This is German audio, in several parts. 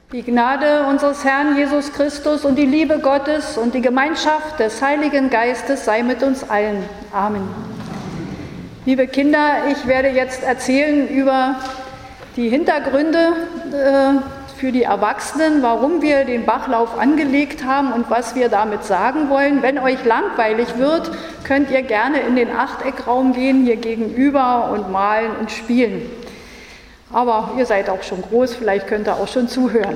Die Gnade unseres Herrn Jesus Christus und die Liebe Gottes und die Gemeinschaft des Heiligen Geistes sei mit uns allen. Amen. Liebe Kinder, ich werde jetzt erzählen über die Hintergründe für die Erwachsenen, warum wir den Bachlauf angelegt haben und was wir damit sagen wollen. Wenn euch langweilig wird, könnt ihr gerne in den Achteckraum gehen, hier gegenüber, und malen und spielen. Aber ihr seid auch schon groß, vielleicht könnt ihr auch schon zuhören.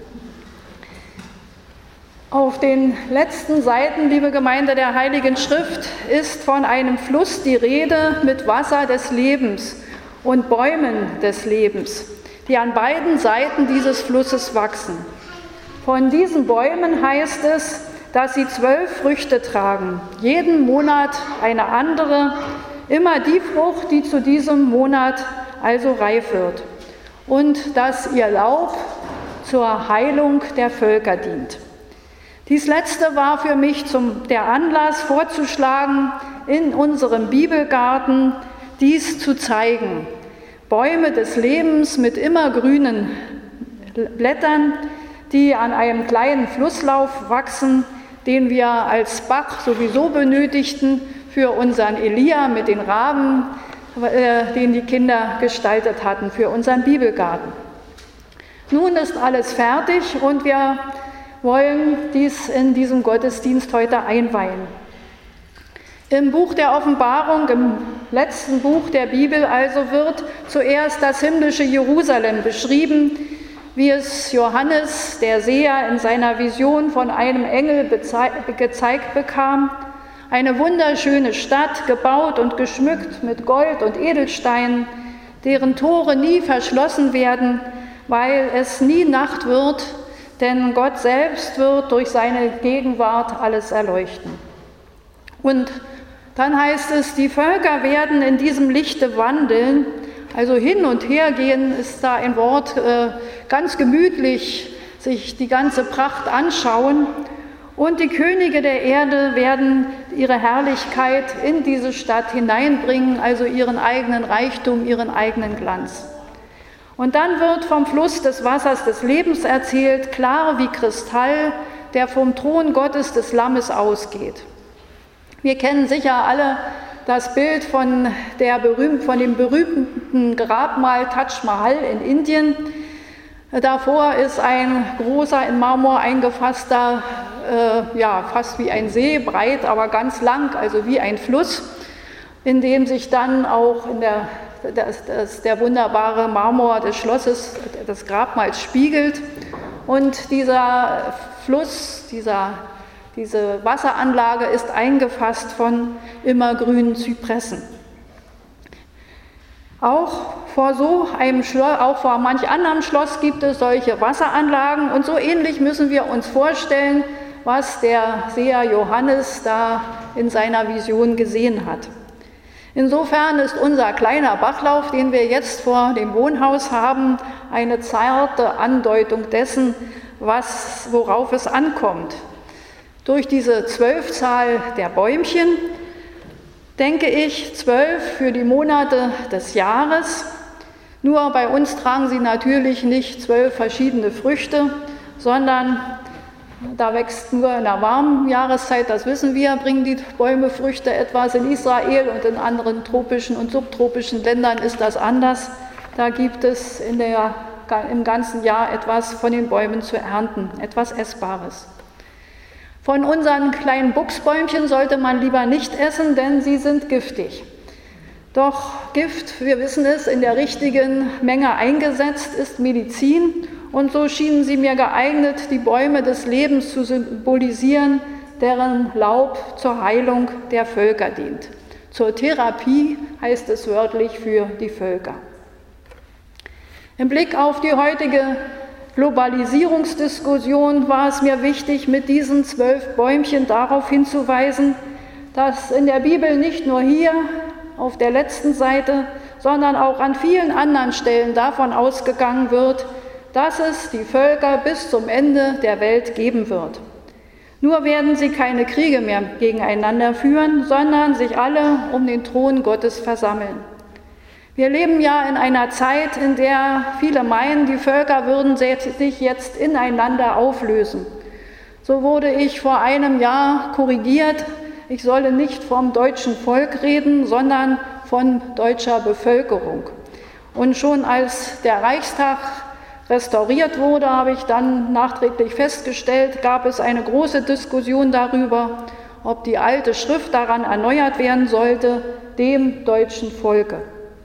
Auf den letzten Seiten, liebe Gemeinde der Heiligen Schrift, ist von einem Fluss die Rede mit Wasser des Lebens und Bäumen des Lebens, die an beiden Seiten dieses Flusses wachsen. Von diesen Bäumen heißt es, dass sie 12 Früchte tragen, jeden Monat eine andere, immer die Frucht, die zu diesem Monat also reif wird, und dass ihr Laub zur Heilung der Völker dient. Dies Letzte war für mich der Anlass, vorzuschlagen, in unserem Bibelgarten dies zu zeigen. Bäume des Lebens mit immergrünen Blättern, die an einem kleinen Flusslauf wachsen, den wir als Bach sowieso benötigten für unseren Elia mit den Raben, den die Kinder gestaltet hatten für unseren Bibelgarten. Nun ist alles fertig und wir wollen dies in diesem Gottesdienst heute einweihen. Im Buch der Offenbarung, im letzten Buch der Bibel also, wird zuerst das himmlische Jerusalem beschrieben, wie es Johannes, der Seher, in seiner Vision von einem Engel gezeigt bekam. Eine wunderschöne Stadt, gebaut und geschmückt mit Gold und Edelsteinen, deren Tore nie verschlossen werden, weil es nie Nacht wird, denn Gott selbst wird durch seine Gegenwart alles erleuchten. Und dann heißt es, die Völker werden in diesem Lichte wandeln, also hin und her gehen, ist da ein Wort, ganz gemütlich sich die ganze Pracht anschauen. Und die Könige der Erde werden ihre Herrlichkeit in diese Stadt hineinbringen, also ihren eigenen Reichtum, ihren eigenen Glanz. Und dann wird vom Fluss des Wassers des Lebens erzählt, klar wie Kristall, der vom Thron Gottes des Lammes ausgeht. Wir kennen sicher alle das Bild von dem berühmten Grabmal Taj Mahal in Indien. Davor ist ein großer, in Marmor eingefasster, fast wie ein See, breit, aber ganz lang, also wie ein Fluss, in dem sich dann auch der wunderbare Marmor des Schlosses, des Grabmals, spiegelt. Und dieser Fluss, diese Wasseranlage ist eingefasst von immergrünen Zypressen. Auch vor manch anderem Schloss gibt es solche Wasseranlagen, und so ähnlich müssen wir uns vorstellen, was der Seher Johannes da in seiner Vision gesehen hat. Insofern ist unser kleiner Bachlauf, den wir jetzt vor dem Wohnhaus haben, eine zarte Andeutung dessen, worauf es ankommt. Durch diese 12-Zahl der Bäumchen denke ich 12 für die Monate des Jahres. Nur bei uns tragen sie natürlich nicht 12 verschiedene Früchte, sondern da wächst nur in der warmen Jahreszeit, das wissen wir, bringen die Bäume Früchte etwas. In Israel und in anderen tropischen und subtropischen Ländern ist das anders. Da gibt es im ganzen Jahr etwas von den Bäumen zu ernten, etwas Essbares. Von unseren kleinen Buchsbäumchen sollte man lieber nicht essen, denn sie sind giftig. Doch Gift, wir wissen es, in der richtigen Menge eingesetzt, ist Medizin. Und so schienen sie mir geeignet, die Bäume des Lebens zu symbolisieren, deren Laub zur Heilung der Völker dient. Zur Therapie heißt es wörtlich für die Völker. Im Blick auf die heutige Globalisierungsdiskussion war es mir wichtig, mit diesen 12 Bäumchen darauf hinzuweisen, dass in der Bibel nicht nur hier auf der letzten Seite, sondern auch an vielen anderen Stellen davon ausgegangen wird, dass es die Völker bis zum Ende der Welt geben wird. Nur werden sie keine Kriege mehr gegeneinander führen, sondern sich alle um den Thron Gottes versammeln. Wir leben ja in einer Zeit, in der viele meinen, die Völker würden sich jetzt ineinander auflösen. So wurde ich vor einem Jahr korrigiert. Ich solle nicht vom deutschen Volk reden, sondern von deutscher Bevölkerung. Und schon als der Reichstag restauriert wurde, habe ich dann nachträglich festgestellt, gab es eine große Diskussion darüber, ob die alte Schrift daran erneuert werden sollte, dem deutschen Volke.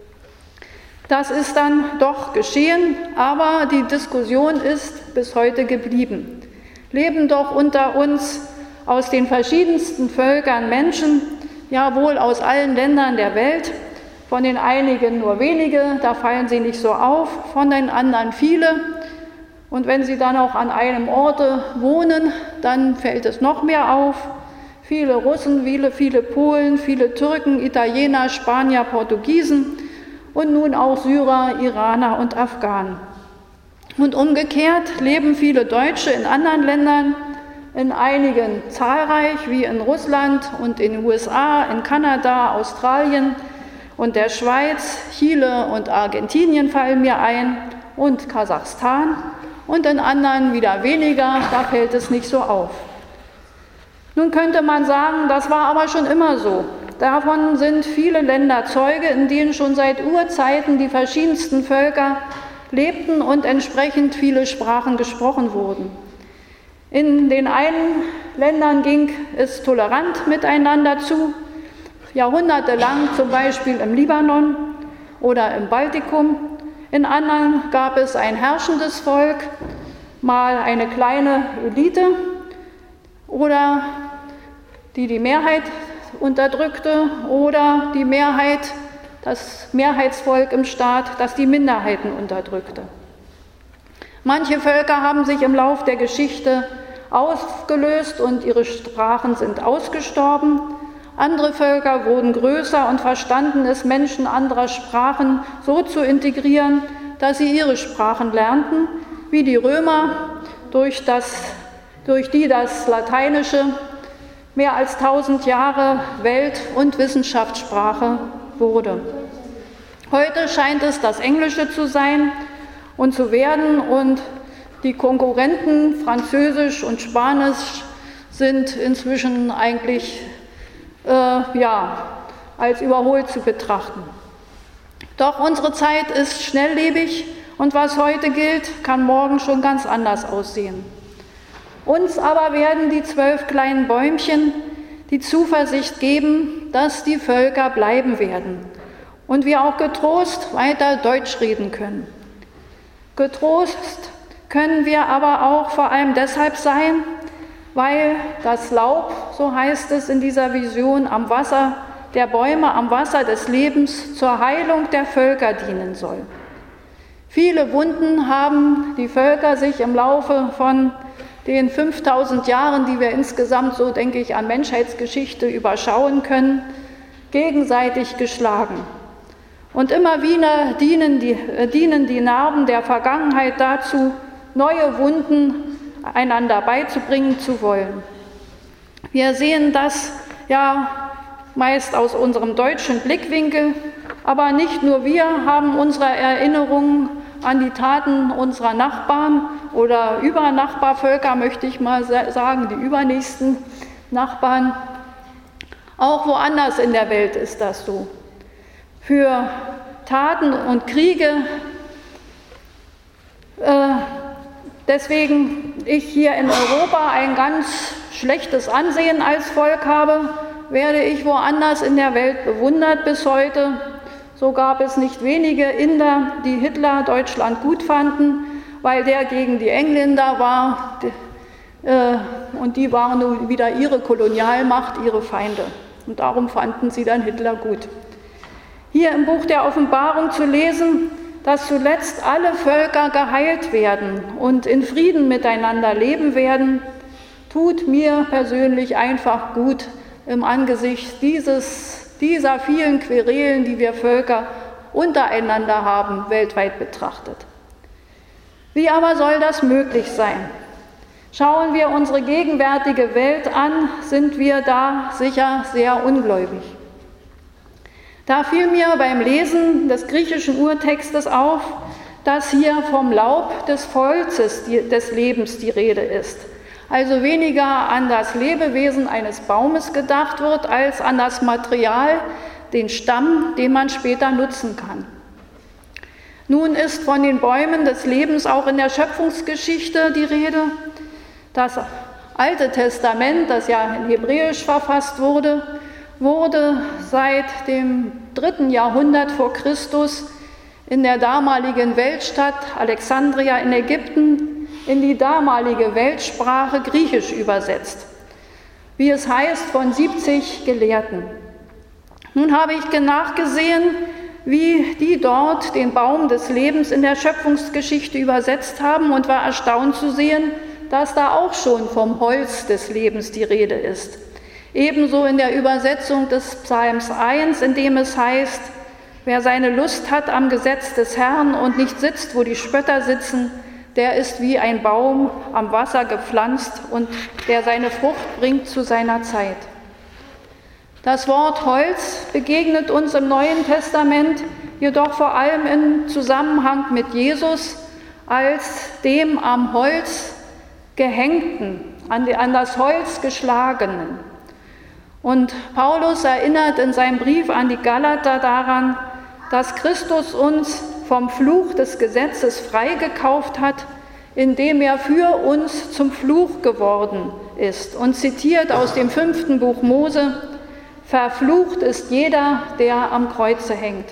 Das ist dann doch geschehen, aber die Diskussion ist bis heute geblieben. Leben doch unter uns aus den verschiedensten Völkern Menschen, ja wohl aus allen Ländern der Welt, von den einigen nur wenige, da fallen sie nicht so auf, von den anderen viele. Und wenn sie dann auch an einem Orte wohnen, dann fällt es noch mehr auf. Viele Russen, viele Polen, viele Türken, Italiener, Spanier, Portugiesen und nun auch Syrer, Iraner und Afghanen. Und umgekehrt leben viele Deutsche in anderen Ländern, in einigen zahlreich, wie in Russland und in den USA, in Kanada, Australien und der Schweiz, Chile und Argentinien fallen mir ein und Kasachstan und in anderen wieder weniger, da fällt es nicht so auf. Nun könnte man sagen, das war aber schon immer so. Davon sind viele Länder Zeuge, in denen schon seit Urzeiten die verschiedensten Völker lebten und entsprechend viele Sprachen gesprochen wurden. In den einen Ländern ging es tolerant miteinander zu, jahrhundertelang zum Beispiel im Libanon oder im Baltikum. In anderen gab es ein herrschendes Volk, mal eine kleine Elite oder die Mehrheit unterdrückte oder die Mehrheit, das Mehrheitsvolk im Staat, das die Minderheiten unterdrückte. Manche Völker haben sich im Lauf der Geschichte aufgelöst und ihre Sprachen sind ausgestorben. Andere Völker wurden größer und verstanden es, Menschen anderer Sprachen so zu integrieren, dass sie ihre Sprachen lernten, wie die Römer, durch die das Lateinische mehr als 1000 Jahre Welt- und Wissenschaftssprache wurde. Heute scheint es das Englische zu sein und zu werden, und die Konkurrenten Französisch und Spanisch sind inzwischen eigentlich als überholt zu betrachten. Doch unsere Zeit ist schnelllebig und was heute gilt, kann morgen schon ganz anders aussehen. Uns aber werden die 12 kleinen Bäumchen die Zuversicht geben, dass die Völker bleiben werden und wir auch getrost weiter Deutsch reden können. Getrost können wir aber auch vor allem deshalb sein, weil das Laub, so heißt es in dieser Vision, am Wasser der Bäume, am Wasser des Lebens zur Heilung der Völker dienen soll. Viele Wunden haben die Völker sich im Laufe von den 5000 Jahren, die wir insgesamt, so denke ich, an Menschheitsgeschichte überschauen können, gegenseitig geschlagen. Und immer wieder dienen die Narben der Vergangenheit dazu, neue Wunden einander beizubringen zu wollen. Wir sehen das ja meist aus unserem deutschen Blickwinkel, aber nicht nur wir haben unsere Erinnerungen an die Taten unserer Nachbarn oder Übernachbarvölker, möchte ich mal sagen, die übernächsten Nachbarn. Auch woanders in der Welt ist das so. Für Taten und Kriege, deswegen ich hier in Europa ein ganz schlechtes Ansehen als Volk habe, werde ich woanders in der Welt bewundert bis heute. So gab es nicht wenige Inder, die Hitler Deutschland gut fanden, weil der gegen die Engländer war und die waren nun wieder ihre Kolonialmacht, ihre Feinde. Und darum fanden sie dann Hitler gut. Hier im Buch der Offenbarung zu lesen, dass zuletzt alle Völker geheilt werden und in Frieden miteinander leben werden, tut mir persönlich einfach gut im Angesicht dieser vielen Querelen, die wir Völker untereinander haben, weltweit betrachtet. Wie aber soll das möglich sein? Schauen wir unsere gegenwärtige Welt an, sind wir da sicher sehr ungläubig. Da fiel mir beim Lesen des griechischen Urtextes auf, dass hier vom Laub des Holzes des Lebens die Rede ist. Also weniger an das Lebewesen eines Baumes gedacht wird, als an das Material, den Stamm, den man später nutzen kann. Nun ist von den Bäumen des Lebens auch in der Schöpfungsgeschichte die Rede. Das Alte Testament, das ja in Hebräisch verfasst wurde, wurde seit dem 3. Jahrhundert vor Christus in der damaligen Weltstadt Alexandria in Ägypten in die damalige Weltsprache Griechisch übersetzt, wie es heißt, von 70 Gelehrten. Nun habe ich nachgesehen, wie die dort den Baum des Lebens in der Schöpfungsgeschichte übersetzt haben und war erstaunt zu sehen, dass da auch schon vom Holz des Lebens die Rede ist. Ebenso in der Übersetzung des Psalms 1, in dem es heißt, wer seine Lust hat am Gesetz des Herrn und nicht sitzt, wo die Spötter sitzen, der ist wie ein Baum am Wasser gepflanzt und der seine Frucht bringt zu seiner Zeit. Das Wort Holz begegnet uns im Neuen Testament jedoch vor allem im Zusammenhang mit Jesus als dem am Holz Gehängten, an das Holz Geschlagenen. Und Paulus erinnert in seinem Brief an die Galater daran, dass Christus uns vom Fluch des Gesetzes freigekauft hat, indem er für uns zum Fluch geworden ist. Und zitiert aus dem 5. Buch Mose: Verflucht ist jeder, der am Holze hängt.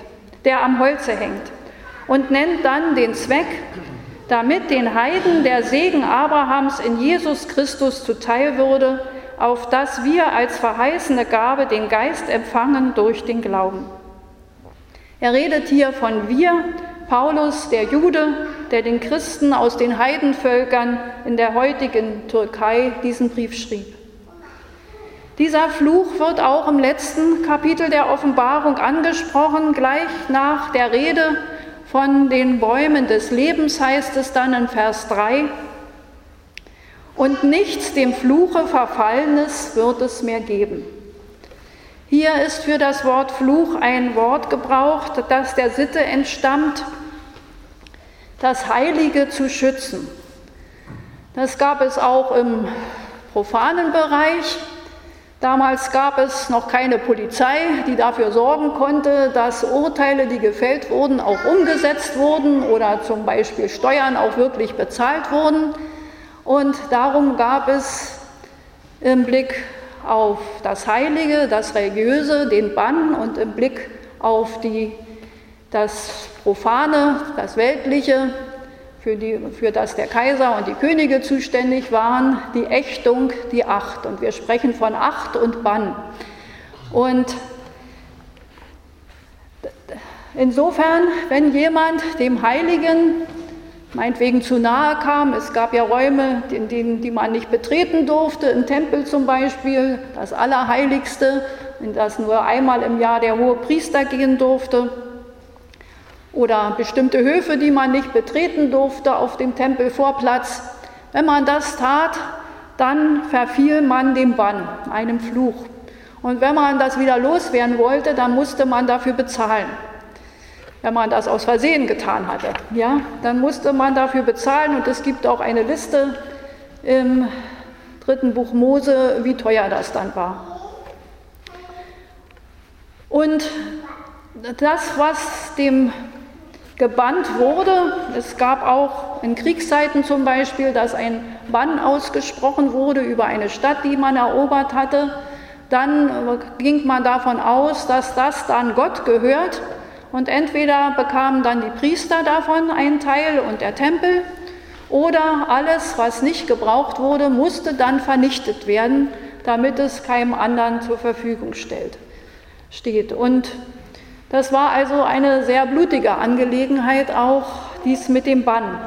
Und nennt dann den Zweck, damit den Heiden der Segen Abrahams in Jesus Christus zuteil würde, auf dass wir als verheißene Gabe den Geist empfangen durch den Glauben. Er redet hier von wir, Paulus, der Jude, der den Christen aus den Heidenvölkern in der heutigen Türkei diesen Brief schrieb. Dieser Fluch wird auch im letzten Kapitel der Offenbarung angesprochen. Gleich nach der Rede von den Bäumen des Lebens heißt es dann in Vers 3, und nichts dem Fluche Verfallenes wird es mehr geben. Hier ist für das Wort Fluch ein Wort gebraucht, das der Sitte entstammt, das Heilige zu schützen. Das gab es auch im profanen Bereich. Damals gab es noch keine Polizei, die dafür sorgen konnte, dass Urteile, die gefällt wurden, auch umgesetzt wurden oder zum Beispiel Steuern auch wirklich bezahlt wurden. Und darum gab es im Blick auf das Heilige, das Religiöse, den Bann und im Blick auf das Profane, das Weltliche, für das der Kaiser und die Könige zuständig waren, die Ächtung, die Acht. Und wir sprechen von Acht und Bann. Und insofern, wenn jemand dem Heiligen meinetwegen zu nahe kam, es gab ja Räume, die man nicht betreten durfte, im Tempel zum Beispiel, das Allerheiligste, in das nur einmal im Jahr der Hohepriester gehen durfte, oder bestimmte Höfe, die man nicht betreten durfte auf dem Tempelvorplatz. Wenn man das tat, dann verfiel man dem Bann, einem Fluch. Und wenn man das wieder loswerden wollte, dann musste man dafür bezahlen. Wenn man das aus Versehen getan hatte, ja, dann musste man dafür bezahlen. Und es gibt auch eine Liste im 3. Buch Mose, wie teuer das dann war. Und das, was dem gebannt wurde, es gab auch in Kriegszeiten zum Beispiel, dass ein Bann ausgesprochen wurde über eine Stadt, die man erobert hatte, dann ging man davon aus, dass das dann Gott gehört. Und entweder bekamen dann die Priester davon einen Teil und der Tempel, oder alles, was nicht gebraucht wurde, musste dann vernichtet werden, damit es keinem anderen zur Verfügung steht. Und das war also eine sehr blutige Angelegenheit, auch dies mit dem Bann.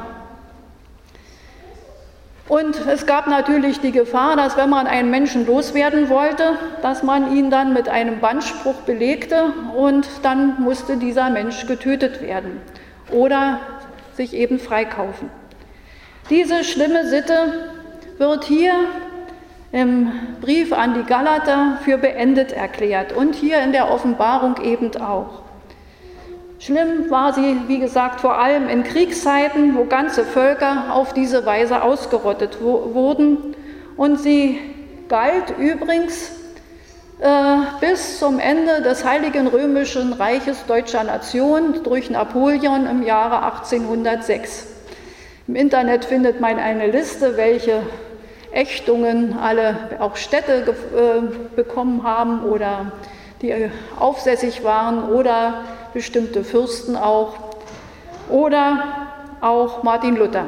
Und es gab natürlich die Gefahr, dass wenn man einen Menschen loswerden wollte, dass man ihn dann mit einem Bannspruch belegte und dann musste dieser Mensch getötet werden oder sich eben freikaufen. Diese schlimme Sitte wird hier im Brief an die Galater für beendet erklärt und hier in der Offenbarung eben auch. Schlimm war sie, wie gesagt, vor allem in Kriegszeiten, wo ganze Völker auf diese Weise ausgerottet wurden. Und sie galt übrigens bis zum Ende des Heiligen Römischen Reiches Deutscher Nation durch Napoleon im Jahre 1806. Im Internet findet man eine Liste, welche Ächtungen alle auch Städte bekommen haben oder die aufsässig waren oder bestimmte Fürsten auch oder auch Martin Luther.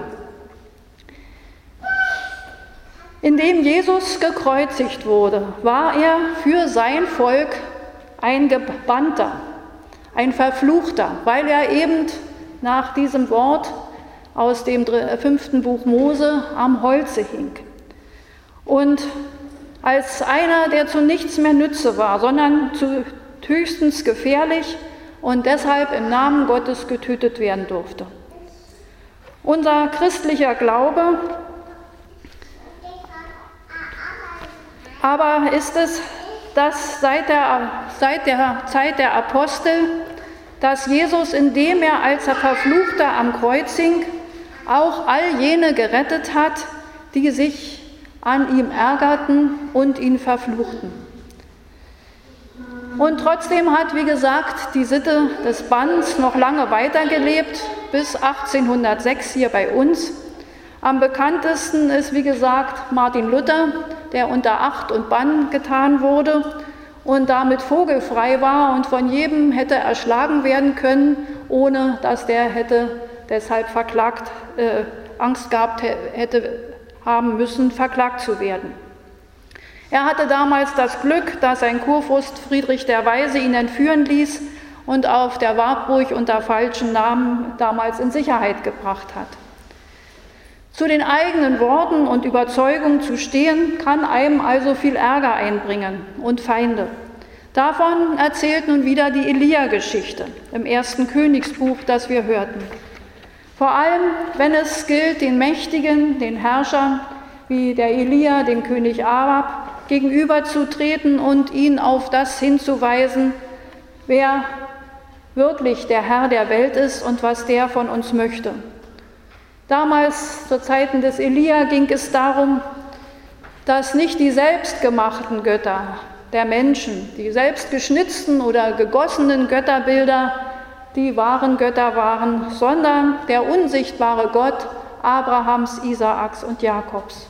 Indem Jesus gekreuzigt wurde, war er für sein Volk ein Gebannter, ein Verfluchter, weil er eben nach diesem Wort aus dem 5. Buch Mose am Holze hing. Und als einer, der zu nichts mehr nütze war, sondern zu höchstens gefährlich und deshalb im Namen Gottes getötet werden durfte. Unser christlicher Glaube aber ist es, dass seit der Zeit der Apostel, dass Jesus, indem er als Verfluchter am Kreuz hing, auch all jene gerettet hat, die sich an ihm ärgerten und ihn verfluchten. Und trotzdem hat, wie gesagt, die Sitte des Banns noch lange weitergelebt, bis 1806 hier bei uns. Am bekanntesten ist, wie gesagt, Martin Luther, der unter Acht und Bann getan wurde und damit vogelfrei war und von jedem hätte erschlagen werden können, ohne dass der hätte deshalb Angst gehabt hätte haben müssen, verklagt zu werden. Er hatte damals das Glück, dass sein Kurfürst Friedrich der Weise ihn entführen ließ und auf der Wartburg unter falschen Namen damals in Sicherheit gebracht hat. Zu den eigenen Worten und Überzeugungen zu stehen, kann einem also viel Ärger einbringen und Feinde. Davon erzählt nun wieder die Elia-Geschichte im 1. Königsbuch, das wir hörten. Vor allem, wenn es gilt, den Mächtigen, den Herrschern, wie der Elia, dem König Ahab, gegenüberzutreten und ihn auf das hinzuweisen, wer wirklich der Herr der Welt ist und was der von uns möchte. Damals, zu Zeiten des Elia, ging es darum, dass nicht die selbstgemachten Götter der Menschen, die selbstgeschnitzten oder gegossenen Götterbilder, die wahren Götter waren, sondern der unsichtbare Gott Abrahams, Isaaks und Jakobs.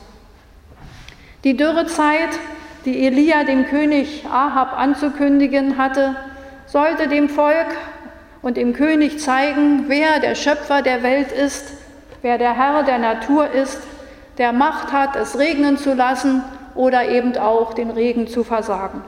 Die Dürrezeit, die Elia dem König Ahab anzukündigen hatte, sollte dem Volk und dem König zeigen, wer der Schöpfer der Welt ist, wer der Herr der Natur ist, der Macht hat, es regnen zu lassen oder eben auch den Regen zu versagen.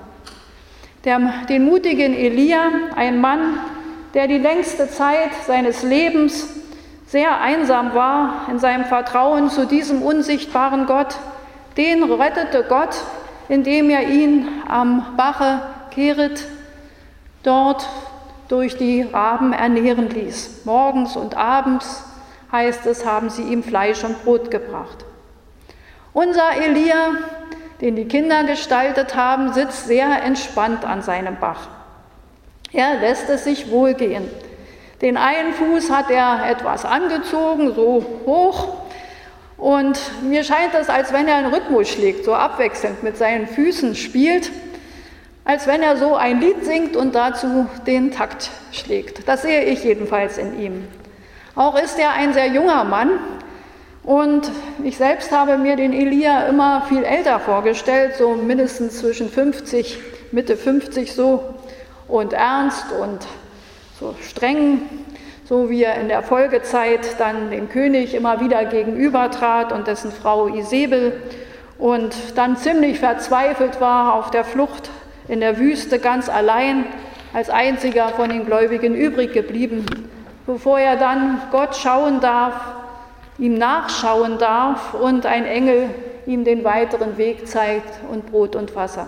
Den mutigen Elia, ein Mann, der die längste Zeit seines Lebens sehr einsam war in seinem Vertrauen zu diesem unsichtbaren Gott, den rettete Gott, indem er ihn am Bache Kerit dort durch die Raben ernähren ließ. Morgens und abends, heißt es, haben sie ihm Fleisch und Brot gebracht. Unser Elia, den die Kinder gestaltet haben, sitzt sehr entspannt an seinem Bach. Er lässt es sich wohlgehen. Den einen Fuß hat er etwas angezogen, so hoch, und mir scheint es, als wenn er einen Rhythmus schlägt, so abwechselnd mit seinen Füßen spielt, als wenn er so ein Lied singt und dazu den Takt schlägt. Das sehe ich jedenfalls in ihm. Auch ist er ein sehr junger Mann und ich selbst habe mir den Elia immer viel älter vorgestellt, so mindestens zwischen 50, Mitte 50 so, und ernst und so streng, so wie er in der Folgezeit dann dem König immer wieder gegenübertrat und dessen Frau Isabel und dann ziemlich verzweifelt war, auf der Flucht in der Wüste ganz allein, als einziger von den Gläubigen übrig geblieben, bevor er dann Gott schauen darf, ihm nachschauen darf und ein Engel ihm den weiteren Weg zeigt und Brot und Wasser.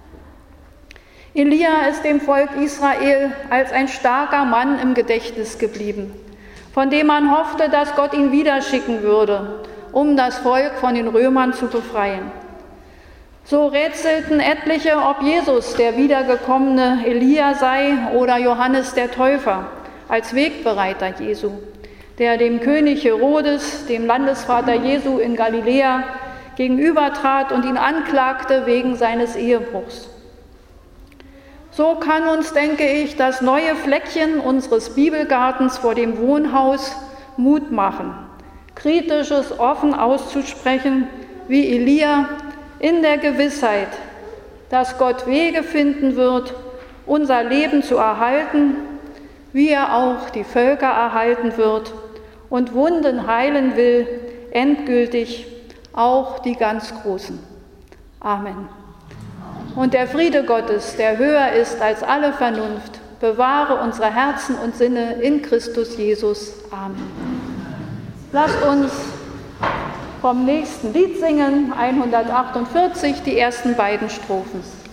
Elia ist dem Volk Israel als ein starker Mann im Gedächtnis geblieben, von dem man hoffte, dass Gott ihn wieder schicken würde, um das Volk von den Römern zu befreien. So rätselten etliche, ob Jesus der wiedergekommene Elia sei oder Johannes der Täufer als Wegbereiter Jesu, der dem König Herodes, dem Landesvater Jesu in Galiläa, gegenübertrat und ihn anklagte wegen seines Ehebruchs. So kann uns, denke ich, das neue Fleckchen unseres Bibelgartens vor dem Wohnhaus Mut machen, Kritisches offen auszusprechen, wie Elia, in der Gewissheit, dass Gott Wege finden wird, unser Leben zu erhalten, wie er auch die Völker erhalten wird und Wunden heilen will, endgültig auch die ganz Großen. Amen. Und der Friede Gottes, der höher ist als alle Vernunft, bewahre unsere Herzen und Sinne in Christus Jesus. Amen. Lasst uns vom nächsten Lied singen, 148, die ersten beiden Strophen.